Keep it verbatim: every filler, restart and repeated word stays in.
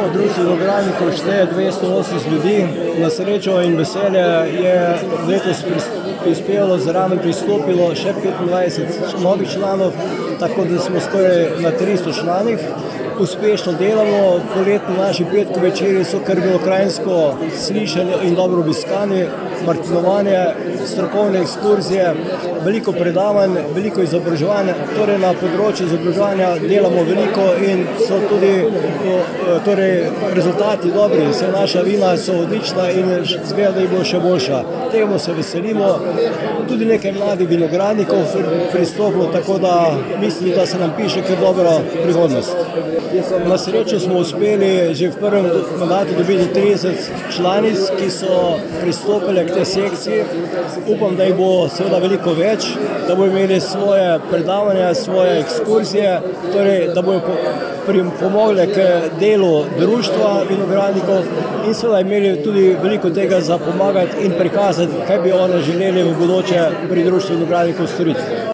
Društvo vinogradnikov šteje dvesto osemdeset ljudi. Na srečo in veselje je letos prispelo, zraven pristopilo še petindvajset novih članov, tako da smo skoraj na tristo članih. Uspešno delamo, poletni naši petkovi večeri so kar belokranjsko slišani in dobro obiskani, martinovanje, strokovne ekskurzije, veliko predavanj, veliko izobraževanja, torej na področju izobraževanja delamo veliko in so tudi torej, rezultati dobri, vse naša vina so odlična in zgleda, da jih bo še boljša. Temu se veselimo, tudi nekaj mladih vinogradnikov pristopilo, tako da mislim, da se nam piše kar dobra prihodnost. Na srečo smo uspeli že v prvem mandatu dobiti trideset članic, ki so pristopile k tej sekciji. Upam, da jih bo seveda veliko več, da bodo imeli svoje predavanja, svoje ekskurzije, torej da bodo pomogli k delu društva vinogradnikov in seveda imeli tudi veliko tega za pomagati in prikazati, kaj bi oni želeli v bodoče pri društvu vinogradnikov storiti.